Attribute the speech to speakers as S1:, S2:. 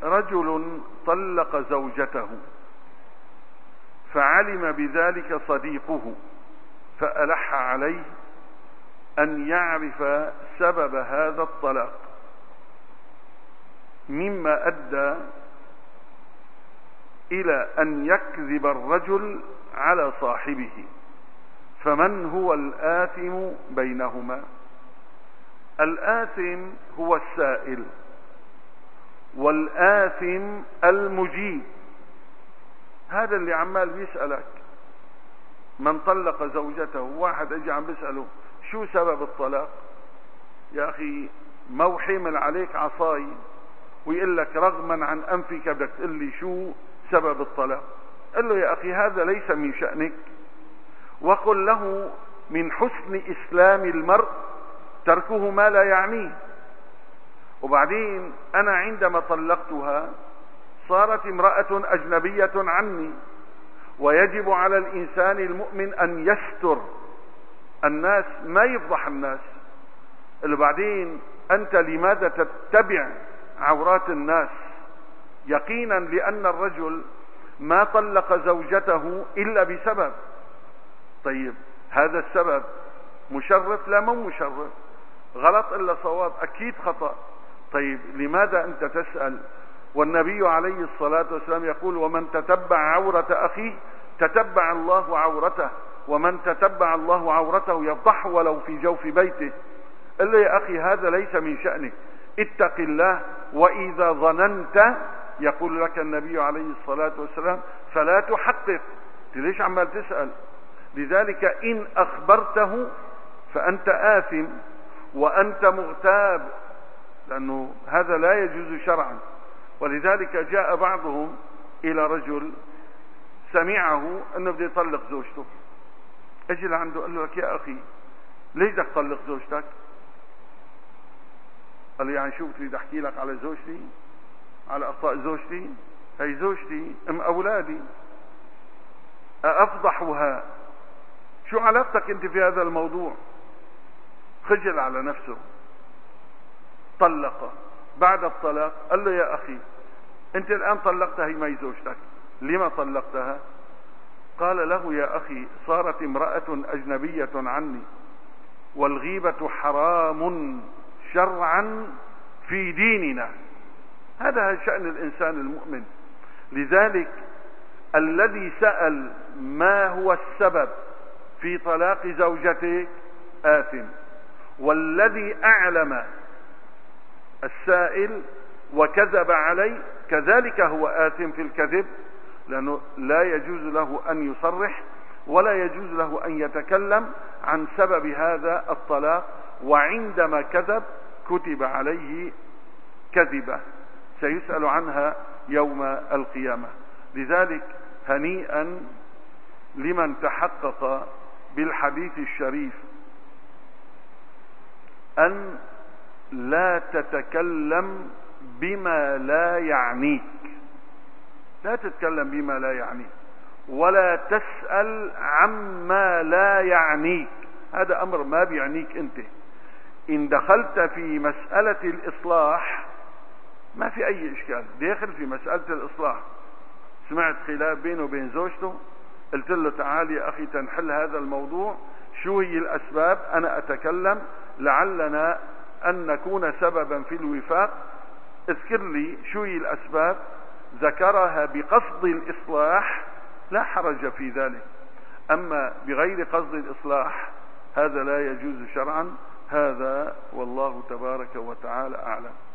S1: رجل طلق زوجته فعلم بذلك صديقه فألح عليه أن يعرف سبب هذا الطلاق، مما أدى إلى أن يكذب الرجل على صاحبه. فمن هو الآثم بينهما؟ الآثم هو السائل، والآثم المجيب. هذا اللي عمال بيسألك من طلق زوجته، واحد اجي عم بيسأله شو سبب الطلاق؟ يا أخي مو حمل عليك عصاي ويقول لك رغما عن أنفك بدك تقول لي شو سبب الطلاق. قل له يا أخي هذا ليس من شأنك، وقل له من حسن إسلام المرء تركه ما لا يعنيه. وبعدين أنا عندما طلقتها صارت امرأة أجنبية عني، ويجب على الإنسان المؤمن أن يستر الناس، ما يفضح الناس. اللي بعدين أنت لماذا تتبع عورات الناس؟ يقينا لأن الرجل ما طلق زوجته إلا بسبب. طيب هذا السبب مشرف؟ لا، مو مشرف. غلط إلا صواب؟ أكيد خطأ. طيب لماذا أنت تسأل؟ والنبي عليه الصلاة والسلام يقول ومن تتبع عورة أخيه تتبع الله عورته، ومن تتبع الله عورته يفضحه ولو في جوف بيته. قل له يا أخي هذا ليس من شأنك، اتق الله، وإذا ظننت يقول لك النبي عليه الصلاة والسلام فلا تحقق. ليش عمال تسأل؟ لذلك إن أخبرته فأنت آثم وأنت مغتاب، لأنه هذا لا يجوز شرعا. ولذلك جاء بعضهم إلى رجل سمعه أنه بده يطلق زوجته، اجي لعنده قال له لك يا أخي ليش بدك تطلق زوجتك؟ قال له يعني شو بتريد أحكي لك على زوجتي، على أخطاء زوجتي؟ هي زوجتي أم أولادي، أفضحها؟ شو علاقتك أنت في هذا الموضوع؟ خجل على نفسه، طلق. بعد الطلاق قال له يا أخي أنت الآن طلقتها، هي ما هي زوجتك، لما طلقتها؟ قال له يا أخي صارت امرأة أجنبية عني، والغيبة حرام شرعا في ديننا. هذا شأن الإنسان المؤمن. لذلك الذي سأل ما هو السبب في طلاق زوجتك آثم، والذي أعلم السائل وكذب عليه كذلك هو آثم في الكذب، لأنه لا يجوز له أن يصرح ولا يجوز له أن يتكلم عن سبب هذا الطلاق، وعندما كذب كتب عليه كذبة سيسأل عنها يوم القيامة. لذلك هنيئا لمن تحقق بالحديث الشريف أن لا تتكلم بما لا يعنيك، لا تتكلم بما لا يعنيك، ولا تسأل عما لا يعنيك. هذا أمر ما بيعنيك أنت. إن دخلت في مسألة الإصلاح ما في أي إشكال، داخل في مسألة الإصلاح، سمعت خلاف بينه وبين زوجته، قلت له تعال يا أخي تنحل هذا الموضوع، شو هي الأسباب؟ أنا أتكلم لعلنا أن نكون سببا في الوفاق، اذكر لي شو هي الأسباب. ذكرها بقصد الإصلاح لا حرج في ذلك، أما بغير قصد الإصلاح هذا لا يجوز شرعا. هذا والله تبارك وتعالى أعلم.